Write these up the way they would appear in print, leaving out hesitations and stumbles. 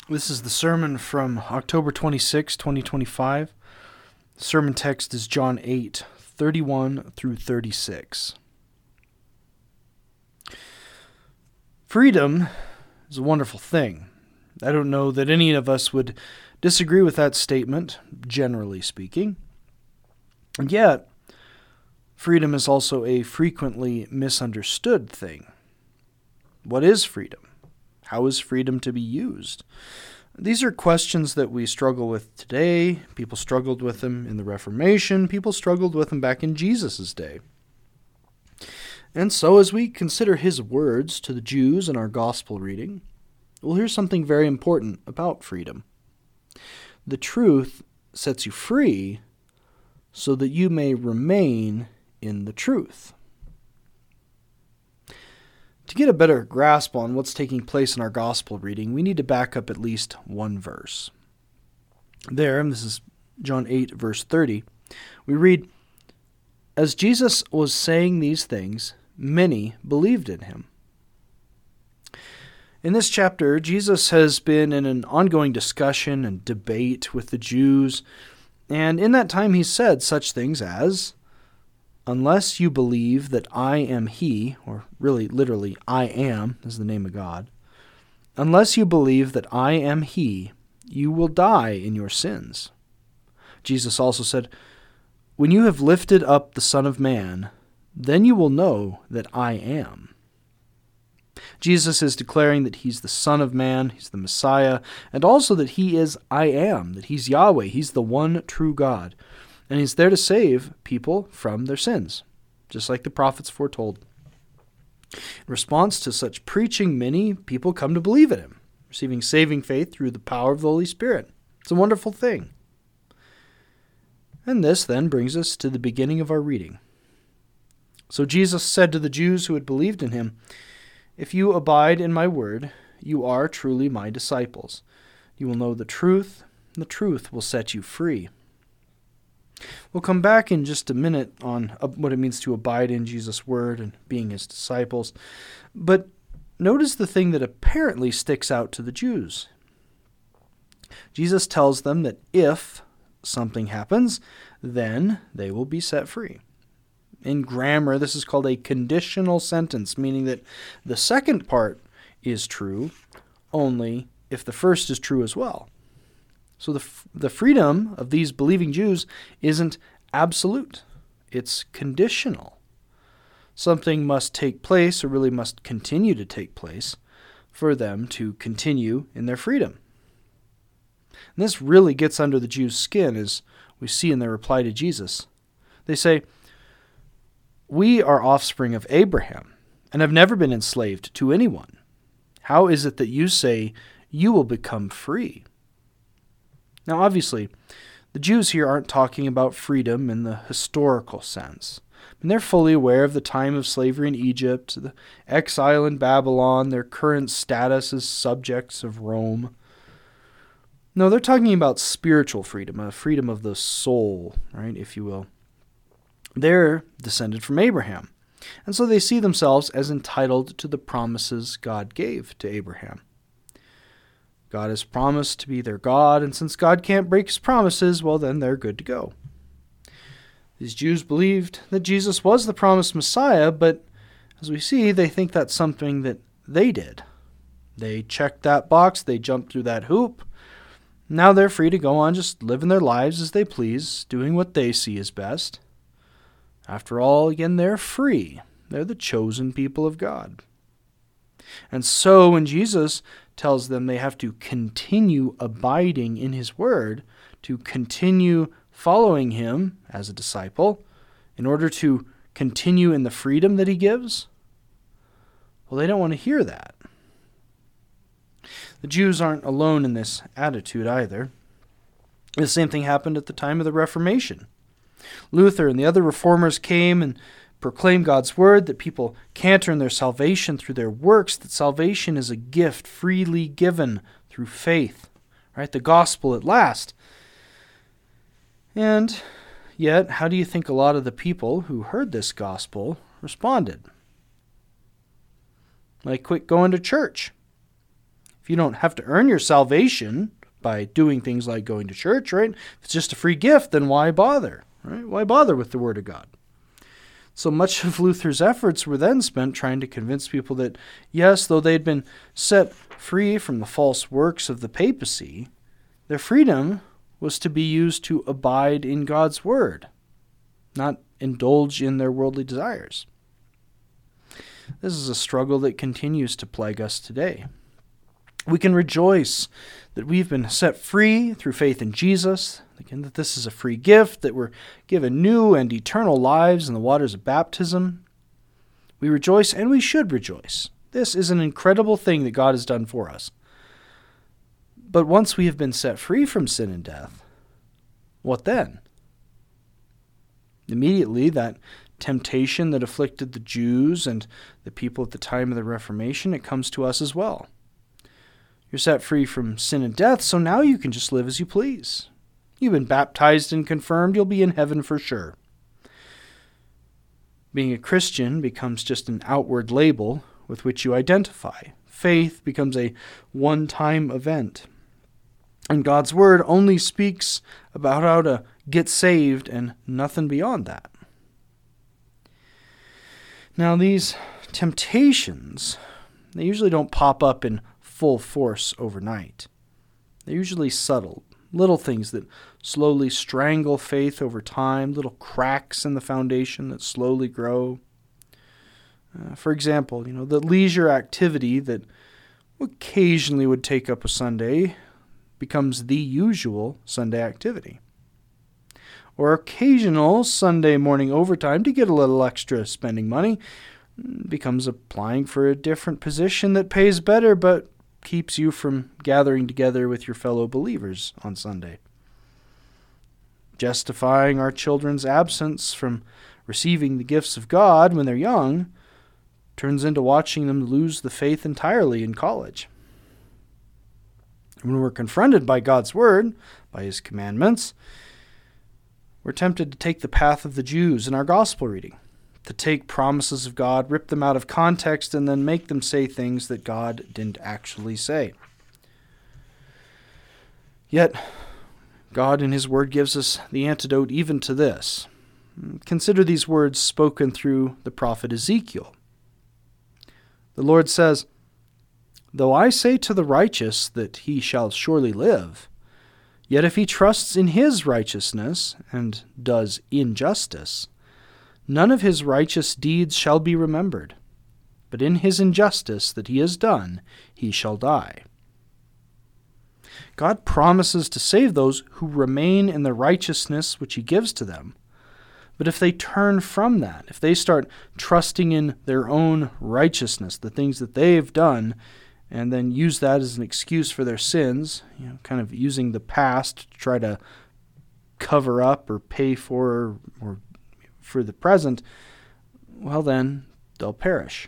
This is the sermon from October 26, 2025. The sermon text is John 8, 31 through 36. Freedom is a wonderful thing. I don't know that any of us would disagree with that statement, generally speaking. And yet, freedom is also a frequently misunderstood thing. What is freedom? How is freedom to be used? These are questions that we struggle with today. People struggled with them in the Reformation. People struggled with them back in Jesus' day. And so as we consider his words to the Jews in our gospel reading, we'll hear something very important about freedom. The truth sets you free so that you may remain in the truth. To get a better grasp on what's taking place in our gospel reading, we need to back up at least one verse. There, and this is John 8, verse 30, we read, "As Jesus was saying these things, many believed in him." In this chapter, Jesus has been in an ongoing discussion and debate with the Jews, and in that time he said such things as, "Unless you believe that I am he," or really, literally, I am is the name of God. "Unless you believe that I am he, you will die in your sins." Jesus also said, "When you have lifted up the Son of Man, then you will know that I am." Jesus is declaring that he's the Son of Man, he's the Messiah, and also that he is I am, that he's Yahweh, he's the one true God. And he's there to save people from their sins, just like the prophets foretold. In response to such preaching, many people come to believe in him, receiving saving faith through the power of the Holy Spirit. It's a wonderful thing. And this then brings us to the beginning of our reading. So Jesus said to the Jews who had believed in him, "If you abide in my word, you are truly my disciples. You will know the truth, and the truth will set you free." We'll come back in just a minute on what it means to abide in Jesus' word and being his disciples. But notice the thing that apparently sticks out to the Jews. Jesus tells them that if something happens, then they will be set free. In grammar, this is called a conditional sentence, meaning that the second part is true only if the first is true as well. So the freedom of these believing Jews isn't absolute. It's conditional. Something must take place, or really must continue to take place, for them to continue in their freedom. And this really gets under the Jews' skin, as we see in their reply to Jesus. They say, "We are offspring of Abraham, and have never been enslaved to anyone. How is it that you say you will become free?" Now, obviously, the Jews here aren't talking about freedom in the historical sense. And they're fully aware of the time of slavery in Egypt, the exile in Babylon, their current status as subjects of Rome. No, they're talking about spiritual freedom, a freedom of the soul, right, if you will. They're descended from Abraham, and so they see themselves as entitled to the promises God gave to Abraham. God has promised to be their God, and since God can't break his promises, well, then they're good to go. These Jews believed that Jesus was the promised Messiah, but as we see, they think that's something that they did. They checked that box, they jumped through that hoop. Now they're free to go on just living their lives as they please, doing what they see as best. After all, again, they're free. They're the chosen people of God. And so when Jesus tells them they have to continue abiding in his word, to continue following him as a disciple, in order to continue in the freedom that he gives, well, they don't want to hear that. The Jews aren't alone in this attitude either. The same thing happened at the time of the Reformation. Luther and the other reformers came and proclaim God's word, that people can't earn their salvation through their works, that salvation is a gift freely given through faith, right? The gospel at last. And yet, how do you think a lot of the people who heard this gospel responded? Like, quit going to church. If If you don't have to earn your salvation by doing things like going to church, right? If it's just a free gift, then why bother, right? Why bother with the Word of God? So much of Luther's efforts were then spent trying to convince people that, yes, though they'd been set free from the false works of the papacy, their freedom was to be used to abide in God's Word, not indulge in their worldly desires. This is a struggle that continues to plague us today. We can rejoice that we've been set free through faith in Jesus, again, that this is a free gift, that we're given new and eternal lives in the waters of baptism. We rejoice, and we should rejoice. This is an incredible thing that God has done for us. But once we have been set free from sin and death, what then? Immediately, that temptation that afflicted the Jews and the people at the time of the Reformation, it comes to us as well. You're set free from sin and death, so now you can just live as you please. You've been baptized and confirmed, you'll be in heaven for sure. Being a Christian becomes just an outward label with which you identify. Faith becomes a one-time event. And God's Word only speaks about how to get saved and nothing beyond that. Now, these temptations, they usually don't pop up in full force overnight. They're usually subtle, little things that slowly strangle faith over time, little cracks in the foundation that slowly grow. For example, the leisure activity that occasionally would take up a Sunday becomes the usual Sunday activity. Or occasional Sunday morning overtime to get a little extra spending money becomes applying for a different position that pays better but keeps you from gathering together with your fellow believers on Sunday. Justifying our children's absence from receiving the gifts of God when they're young turns into watching them lose the faith entirely in college. When we're confronted by God's Word, by His commandments, we're tempted to take the path of the Jews in our gospel reading, to take promises of God, rip them out of context, and then make them say things that God didn't actually say. Yet, God in His Word gives us the antidote even to this. Consider these words spoken through the prophet Ezekiel. The Lord says, "Though I say to the righteous that he shall surely live, yet if he trusts in his righteousness and does injustice, none of his righteous deeds shall be remembered, but in his injustice that he has done, he shall die." God promises to save those who remain in the righteousness which He gives to them. But if they turn from that, if they start trusting in their own righteousness, the things that they've done, and then use that as an excuse for their sins, kind of using the past to try to cover up or pay for or for the present, well then, they'll perish.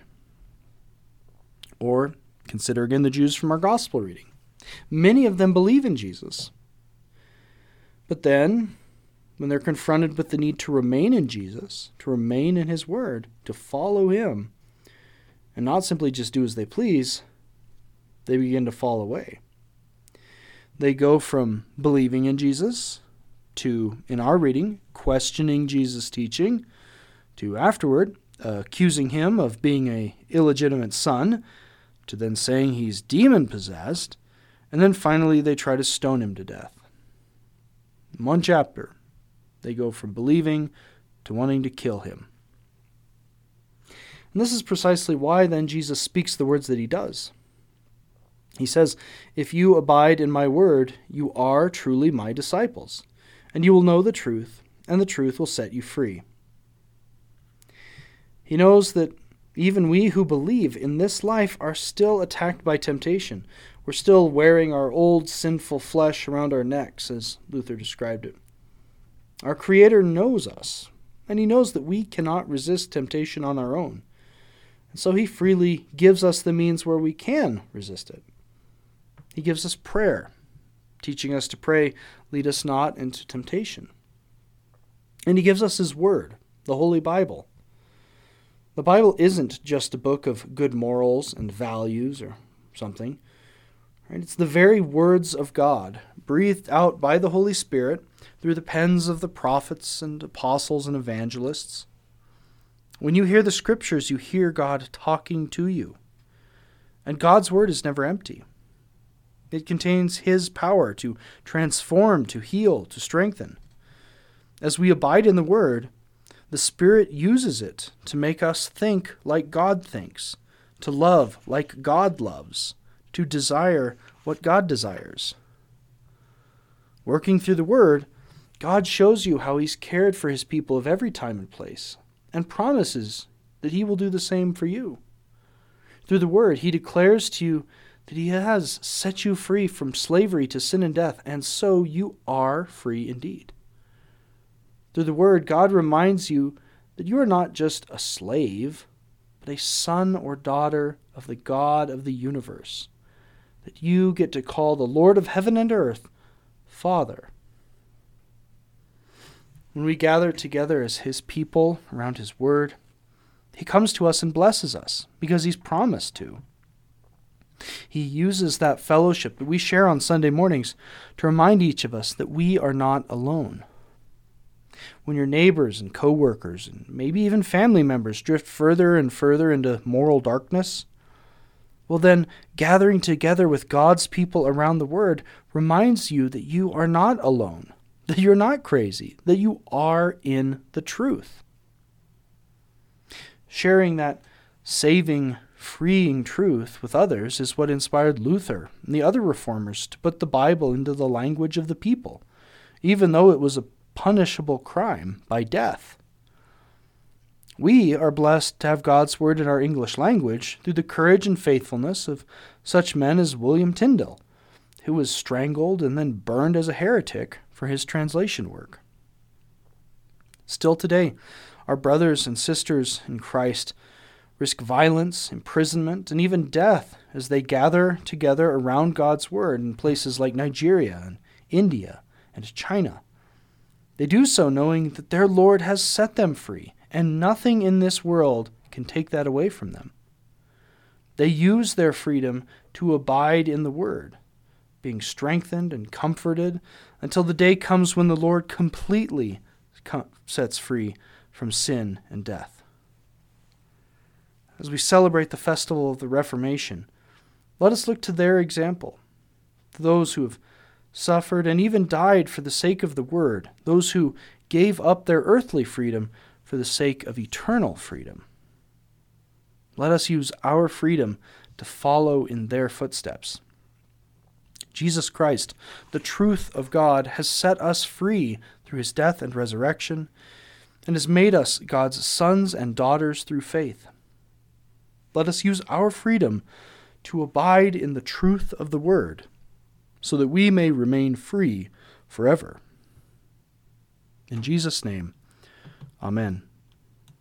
Or consider again the Jews from our gospel reading. Many of them believe in Jesus. But then, when they're confronted with the need to remain in Jesus, to remain in His Word, to follow Him, and not simply just do as they please, they begin to fall away. They go from believing in Jesus to, in our reading, questioning Jesus' teaching, to afterward accusing Him of being an illegitimate son, to then saying He's demon-possessed, and then finally they try to stone Him to death. In one chapter, they go from believing to wanting to kill Him. And this is precisely why then Jesus speaks the words that He does. He says, "If you abide in my word, you are truly my disciples, and you will know the truth, and the truth will set you free." He knows that even we who believe in this life are still attacked by temptation. We're still wearing our old sinful flesh around our necks, as Luther described it. Our Creator knows us, and He knows that we cannot resist temptation on our own. And so He freely gives us the means where we can resist it. He gives us prayer, teaching us to pray, "Lead us not into temptation." And He gives us His Word, the Holy Bible. The Bible isn't just a book of good morals and values or something. Right? It's the very words of God, breathed out by the Holy Spirit through the pens of the prophets and apostles and evangelists. When you hear the Scriptures, you hear God talking to you. And God's word is never empty. It contains His power to transform, to heal, to strengthen. As we abide in the Word, the Spirit uses it to make us think like God thinks, to love like God loves, to desire what God desires. Working through the Word, God shows you how He's cared for His people of every time and place, and promises that He will do the same for you. Through the Word, He declares to you that He has set you free from slavery to sin and death, and so you are free indeed. Through the Word, God reminds you that you are not just a slave, but a son or daughter of the God of the universe, that you get to call the Lord of heaven and earth Father. When we gather together as His people around His Word, He comes to us and blesses us because He's promised to. He uses that fellowship that we share on Sunday mornings to remind each of us that we are not alone. When your neighbors and co-workers and maybe even family members drift further and further into moral darkness, well then, gathering together with God's people around the Word reminds you that you are not alone, that you're not crazy, that you are in the truth. Sharing that saving, freeing truth with others is what inspired Luther and the other reformers to put the Bible into the language of the people, even though it was a punishable crime by death. We are blessed to have God's Word in our English language through the courage and faithfulness of such men as William Tyndale, who was strangled and then burned as a heretic for his translation work. Still today, our brothers and sisters in Christ risk violence, imprisonment, and even death as they gather together around God's Word in places like Nigeria and India and China. They do so knowing that their Lord has set them free, and nothing in this world can take that away from them. They use their freedom to abide in the Word, being strengthened and comforted until the day comes when the Lord completely sets free from sin and death. As we celebrate the festival of the Reformation, let us look to their example, to those who have suffered and even died for the sake of the Word, those who gave up their earthly freedom for the sake of eternal freedom. Let us use our freedom to follow in their footsteps. Jesus Christ, the truth of God, has set us free through His death and resurrection, and has made us God's sons and daughters through faith. Let us use our freedom to abide in the truth of the Word, so that we may remain free forever. In Jesus' name, amen.